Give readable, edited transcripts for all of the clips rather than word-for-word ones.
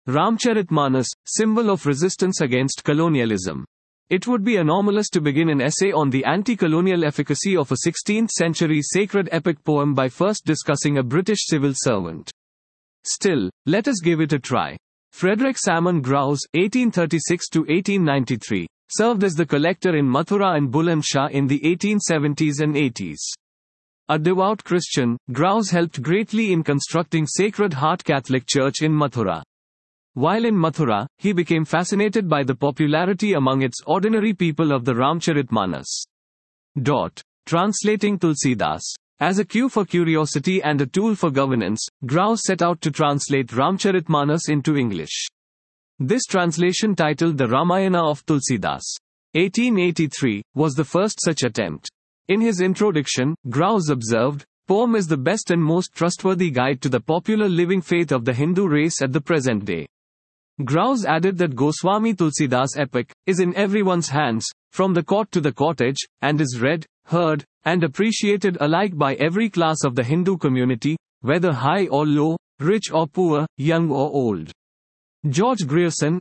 Ramcharitmanas, symbol of resistance against colonialism. It would be anomalous to begin an essay on the anti-colonial efficacy of a 16th-century sacred epic poem by first discussing a British civil servant. Still, let us give it a try. Frederick Salmon Grouse (1836–1893) served as the collector in Mathura and Buland Shah in the 1870s and 80s. A devout Christian, Grouse helped greatly in constructing Sacred Heart Catholic Church in Mathura. While in Mathura, he became fascinated by the popularity among its ordinary people of the Ramcharitmanas. Translating Tulsidas. As a cue for curiosity and a tool for governance, Grouse set out to translate Ramcharitmanas into English. This translation, titled The Ramayana of Tulsidas, 1883, was the first such attempt. In his introduction, Grouse observed, "Poem is the best and most trustworthy guide to the popular living faith of the Hindu race at the present day." Grouse added that Goswami Tulsidas' epic is in everyone's hands, from the court to the cottage, and is read, heard, and appreciated alike by every class of the Hindu community, whether high or low, rich or poor, young or old. George Grierson,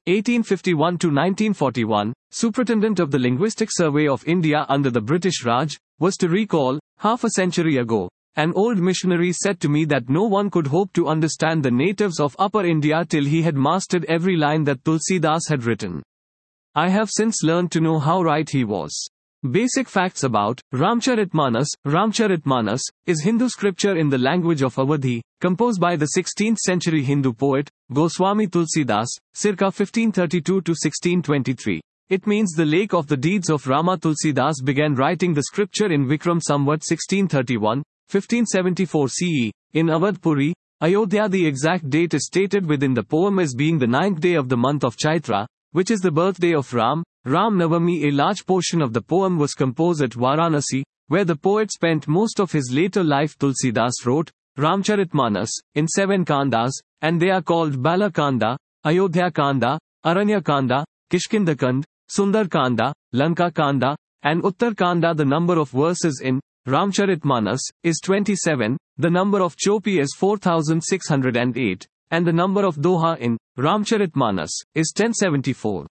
1851–1941, Superintendent of the Linguistic Survey of India under the British Raj, was to recall, half a century ago, an old missionary said to me that no one could hope to understand the natives of Upper India till he had mastered every line that Tulsidas had written. I have since learned to know how right he was. Basic facts about Ramcharitmanas. Ramcharitmanas is Hindu scripture in the language of Awadhi, composed by the 16th century Hindu poet, Goswami Tulsidas, circa 1532–1623. It means the lake of the deeds of Rama. Tulsidas began writing the scripture in Vikram Samvat 1631, 1574 CE, in Awadhpuri, Ayodhya. The exact date is stated within the poem as being the 9th day of the month of Chaitra, which is the birthday of Ram, Ram Navami. A large portion of the poem was composed at Varanasi, where the poet spent most of his later life. Tulsidas wrote Ramcharitmanas in 7 kandas, and they are called Bala Kanda, Ayodhya Kanda, Aranya Kanda, Kishkindakand, Sundar Kanda, Lanka Kanda, and Uttar Kanda. The number of verses in Ramcharitmanas is 27, the number of Chopi is 4608, and the number of Doha in Ramcharitmanas is 1074.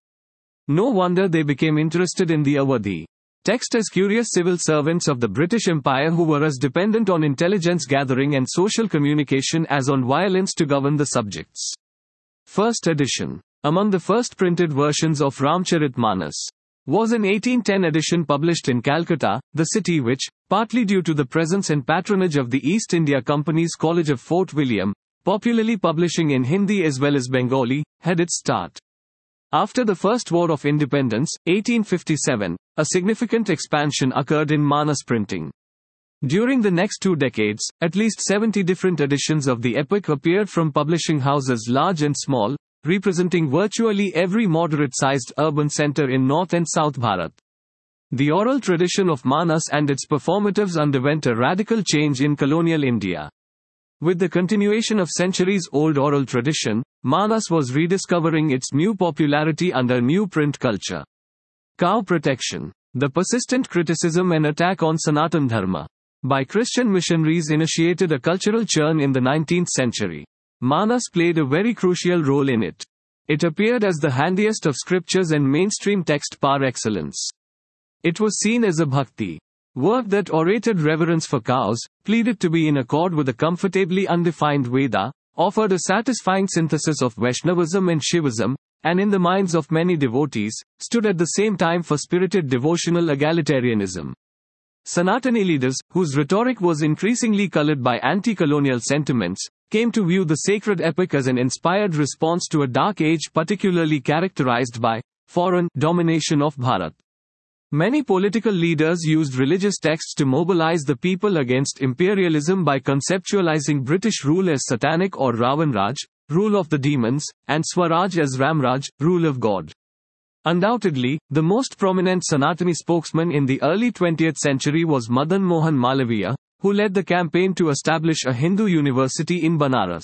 No wonder they became interested in the Awadhi text as curious civil servants of the British Empire who were as dependent on intelligence gathering and social communication as on violence to govern the subjects. First edition. Among the first printed versions of Ramcharitmanas was an 1810 edition published in Calcutta, the city which, partly due to the presence and patronage of the East India Company's College of Fort William, popularly publishing in Hindi as well as Bengali, had its start. After the First War of Independence, 1857, a significant expansion occurred in Manas printing. During the next 2 decades, at least 70 different editions of the epic appeared from publishing houses large and small, representing virtually every moderate-sized urban center in North and South Bharat. The oral tradition of Manas and its performatives underwent a radical change in colonial India. With the continuation of centuries-old oral tradition, Manas was rediscovering its new popularity under new print culture. Cow protection. The persistent criticism and attack on Sanatan Dharma by Christian missionaries initiated a cultural churn in the 19th century. Manas played a very crucial role in it. It appeared as the handiest of scriptures and mainstream text par excellence. It was seen as a bhakti work that orated reverence for cows, pleaded to be in accord with a comfortably undefined Veda, offered a satisfying synthesis of Vaishnavism and Shivism, and in the minds of many devotees, stood at the same time for spirited devotional egalitarianism. Sanatani leaders, whose rhetoric was increasingly colored by anti-colonial sentiments, came to view the sacred epic as an inspired response to a dark age particularly characterized by foreign domination of Bharat. Many political leaders used religious texts to mobilize the people against imperialism by conceptualizing British rule as satanic or Ravanraj, rule of the demons, and Swaraj as Ramraj, rule of God. Undoubtedly, the most prominent Sanatani spokesman in the early 20th century was Madan Mohan Malaviya, who led the campaign to establish a Hindu university in Banaras.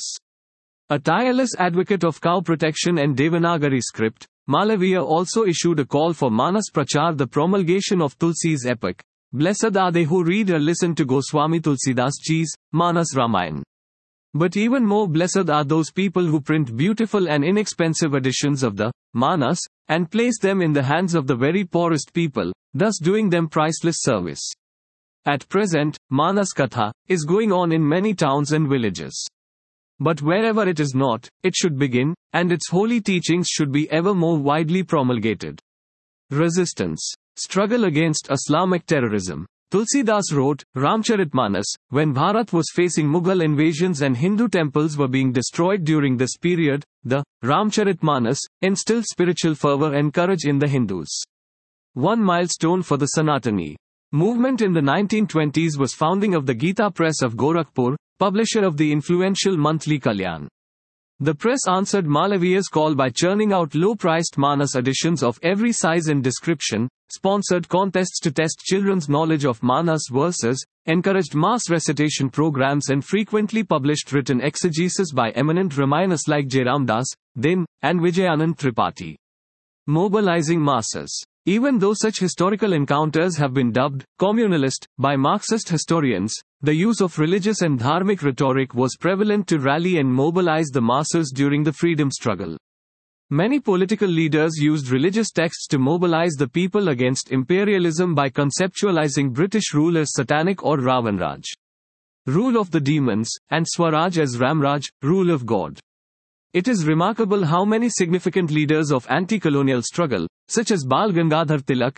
A tireless advocate of cow protection and Devanagari script, Malaviya also issued a call for Manas Prachar, the promulgation of Tulsi's epic. Blessed are they who read or listen to Goswami Tulsidas Ji's Manas Ramayan. But even more blessed are those people who print beautiful and inexpensive editions of the Manas, and place them in the hands of the very poorest people, thus doing them priceless service. At present, Manas Katha is going on in many towns and villages. But wherever it is not, it should begin, and its holy teachings should be ever more widely promulgated. Resistance. Struggle against Islamic terrorism. Tulsidas wrote, Ramcharitmanas, when Bharat was facing Mughal invasions and Hindu temples were being destroyed during this period, the Ramcharitmanas instilled spiritual fervor and courage in the Hindus. One milestone for the Sanatani movement in the 1920s was founding of the Gita Press of Gorakhpur, publisher of the influential monthly Kalyan. The press answered Malaviya's call by churning out low-priced Manas editions of every size and description, sponsored contests to test children's knowledge of Manas verses, encouraged mass recitation programs and frequently published written exegesis by eminent Ramayanists like Jairam Das, Din, and Vijayanand Tripathi. Mobilizing masses. Even though such historical encounters have been dubbed communalist by Marxist historians, the use of religious and dharmic rhetoric was prevalent to rally and mobilize the masses during the freedom struggle. Many political leaders used religious texts to mobilize the people against imperialism by conceptualizing British rule as satanic or Ravanraj, rule of the demons, and Swaraj as Ramraj, rule of God. It is remarkable how many significant leaders of anti-colonial struggle, such as Bal Gangadhar Tilak,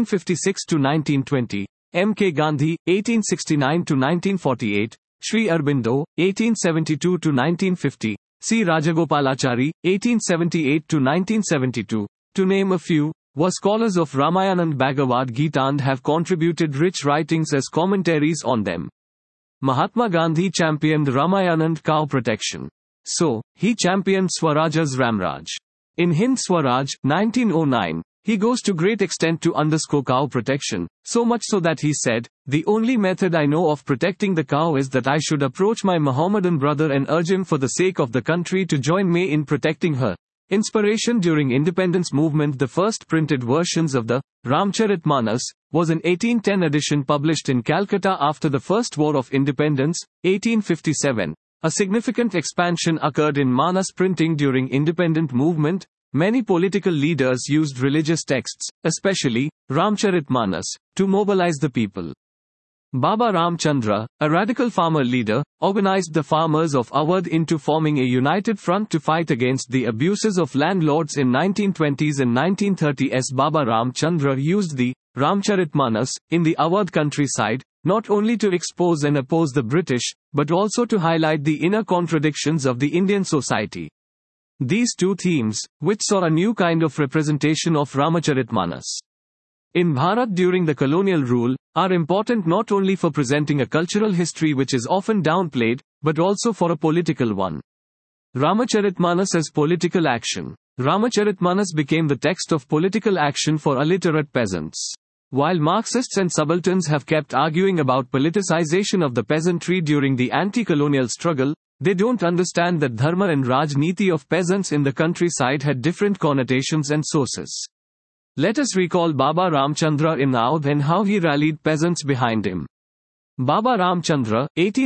1856–1920, M.K. Gandhi, 1869–1948, Sri Aurobindo, 1872–1950, C. Rajagopalachari, 1878–1972, to name a few, were scholars of Ramayana and Bhagavad Gita and have contributed rich writings as commentaries on them. Mahatma Gandhi championed Ramayana and cow protection. So, he championed Swaraj as Ramraj. In Hind Swaraj, 1909, he goes to great extent to underscore cow protection, so much so that he said, "The only method I know of protecting the cow is that I should approach my Mohammedan brother and urge him for the sake of the country to join me in protecting her." Inspiration during independence movement. The first printed versions of the Ramcharitmanas was an 1810 edition published in Calcutta after the First War of Independence, 1857. A significant expansion occurred in Manas printing during independent movement. Many political leaders used religious texts, especially Ramcharitmanas, to mobilize the people. Baba Ramchandra, a radical farmer leader, organized the farmers of Awadh into forming a united front to fight against the abuses of landlords in 1920s and 1930s. Baba Ramchandra used the Ramcharitmanas in the Awadh countryside, not only to expose and oppose the British, but also to highlight the inner contradictions of the Indian society. These two themes, which saw a new kind of representation of Ramacharitmanas in Bharat during the colonial rule, are important not only for presenting a cultural history which is often downplayed, but also for a political one. Ramacharitmanas as political action. Ramacharitmanas became the text of political action for illiterate peasants. While Marxists and subalterns have kept arguing about politicization of the peasantry during the anti-colonial struggle, they don't understand that dharma and rajniti of peasants in the countryside had different connotations and sources. Let us recall Baba Ramchandra in Awadh and how he rallied peasants behind him. Baba Ramchandra,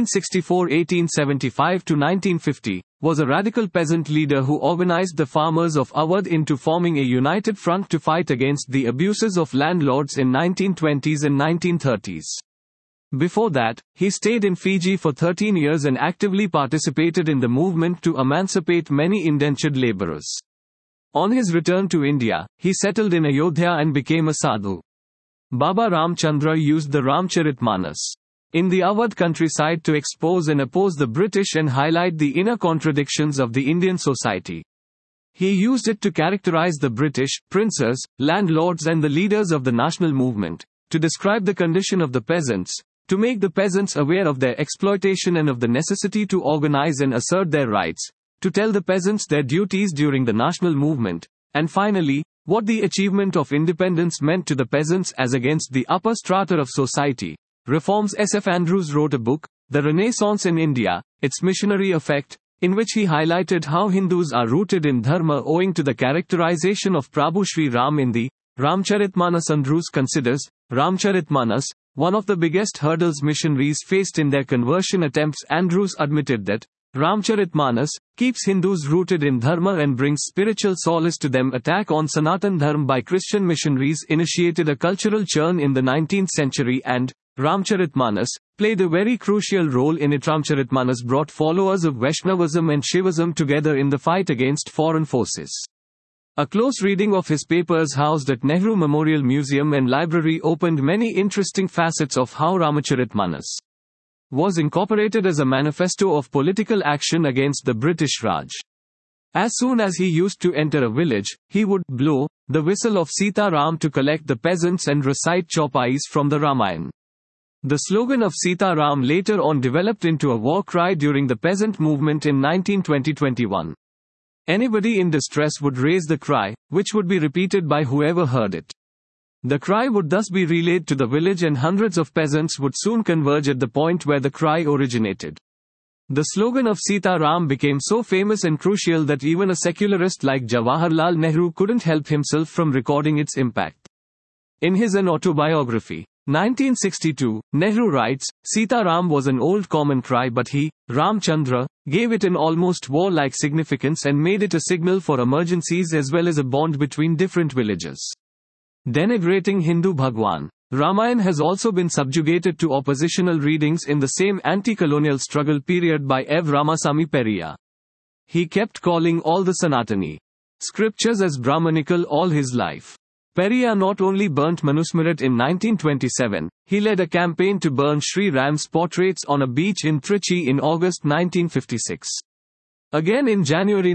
1864–1875–1950, was a radical peasant leader who organized the farmers of Awadh into forming a united front to fight against the abuses of landlords in 1920s and 1930s. Before that, he stayed in Fiji for 13 years and actively participated in the movement to emancipate many indentured laborers. On his return to India, he settled in Ayodhya and became a sadhu. Baba Ramchandra used the Ramcharitmanas in the Awadh countryside to expose and oppose the British and highlight the inner contradictions of the Indian society. He used it to characterize the British, princes, landlords and the leaders of the national movement, to describe the condition of the peasants, to make the peasants aware of their exploitation and of the necessity to organize and assert their rights, to tell the peasants their duties during the national movement, and finally, what the achievement of independence meant to the peasants as against the upper strata of society. Reforms. S. F. Andrews wrote a book, The Renaissance in India, Its Missionary Effect, in which he highlighted how Hindus are rooted in dharma owing to the characterization of Prabhu Sri Ram in the Ramcharitmanas. Andrews considers Ramcharitmanas one of the biggest hurdles missionaries faced in their conversion attempts. Andrews admitted that Ramcharitmanas, keeps Hindus rooted in dharma and brings spiritual solace to them. Attack on Sanatan Dharma by Christian missionaries initiated a cultural churn in the 19th century, and Ramcharitmanas played a very crucial role in it. Ramcharitmanas brought followers of Vaishnavism and Shivism together in the fight against foreign forces. A close reading of his papers housed at Nehru Memorial Museum and Library opened many interesting facets of how Ramacharitmanas was incorporated as a manifesto of political action against the British Raj. As soon as he used to enter a village, he would blow the whistle of Sita Ram to collect the peasants and recite chaupais from the Ramayana. The slogan of Sita Ram later on developed into a war cry during the peasant movement in 1920-21. Anybody in distress would raise the cry, which would be repeated by whoever heard it. The cry would thus be relayed to the village, and hundreds of peasants would soon converge at the point where the cry originated. The slogan of Sita Ram became so famous and crucial that even a secularist like Jawaharlal Nehru couldn't help himself from recording its impact. In his An Autobiography, 1962, Nehru writes, Sita Ram was an old common cry, but he, Ramchandra, gave it an almost war-like significance and made it a signal for emergencies as well as a bond between different villages. Denigrating Hindu Bhagwan. Ramayana has also been subjugated to oppositional readings in the same anti-colonial struggle period by Ev Ramasamy Periyar. He kept calling all the Sanatani scriptures as Brahmanical all his life. Periyar not only burnt Manusmrit in 1927, he led a campaign to burn Sri Ram's portraits on a beach in Trichy in August 1956. Again in January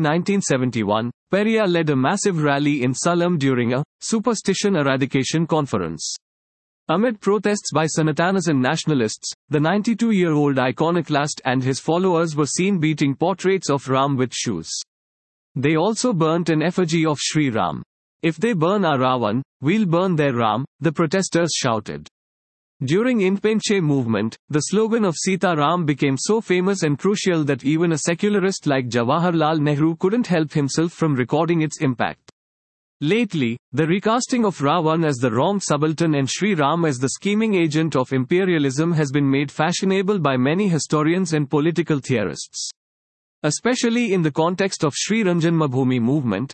1971, Periyar led a massive rally in Salem during a superstition eradication conference. Amid protests by Sanatanas and nationalists, the 92-year-old iconoclast and his followers were seen beating portraits of Ram with shoes. They also burnt an effigy of Sri Ram. If they burn our Ravan, we'll burn their Ram, the protesters shouted. During Indpenche movement, the slogan of Sita Ram became so famous and crucial that even a secularist like Jawaharlal Nehru couldn't help himself from recording its impact. Lately, the recasting of Ravan as the wrong subaltern and Sri Ram as the scheming agent of imperialism has been made fashionable by many historians and political theorists. Especially in the context of Sri Ranjanmabhoomi movement,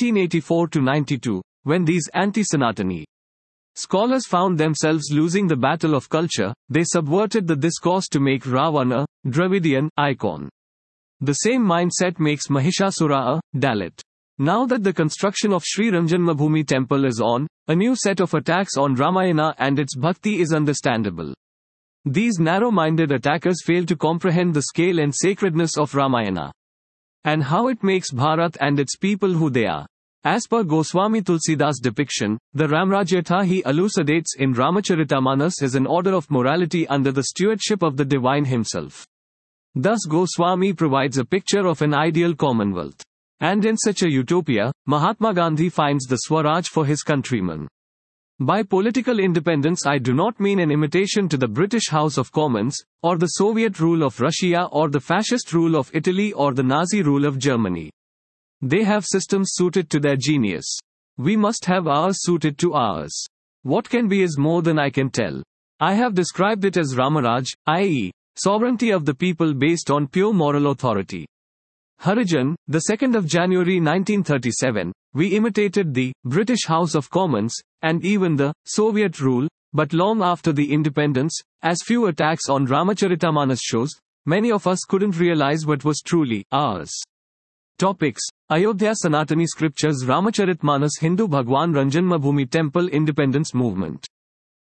1984-92, when these anti-Sanatani scholars found themselves losing the battle of culture, they subverted the discourse to make Ravan a Dravidian icon. The same mindset makes Mahishasura a Dalit. Now that the construction of Sri Ranjanmabhoomi temple is on, a new set of attacks on Ramayana and its bhakti is understandable. These narrow-minded attackers fail to comprehend the scale and sacredness of Ramayana and how it makes Bharat and its people who they are. As per Goswami Tulsidas' depiction, the Ramrajyatha he elucidates in Ramacharitamānas is an order of morality under the stewardship of the divine himself. Thus Goswami provides a picture of an ideal commonwealth. And in such a utopia, Mahatma Gandhi finds the Swaraj for his countrymen. By political independence I do not mean an imitation to the British House of Commons, or the Soviet rule of Russia, or the fascist rule of Italy, or the Nazi rule of Germany. They have systems suited to their genius. We must have ours suited to ours. What can be is more than I can tell. I have described it as Ramaraj, i.e., sovereignty of the people based on pure moral authority. Harijan, the 2nd of January 1937, we imitated the British House of Commons, and even the Soviet rule, but long after the independence, as few attacks on Ramacharitamānas shows, many of us couldn't realize what was truly ours. Topics: Ayodhya Sanatani Scriptures, Ramacharitmanas, Hindu Bhagwan, Ranjanmabhoomi Temple, Independence Movement.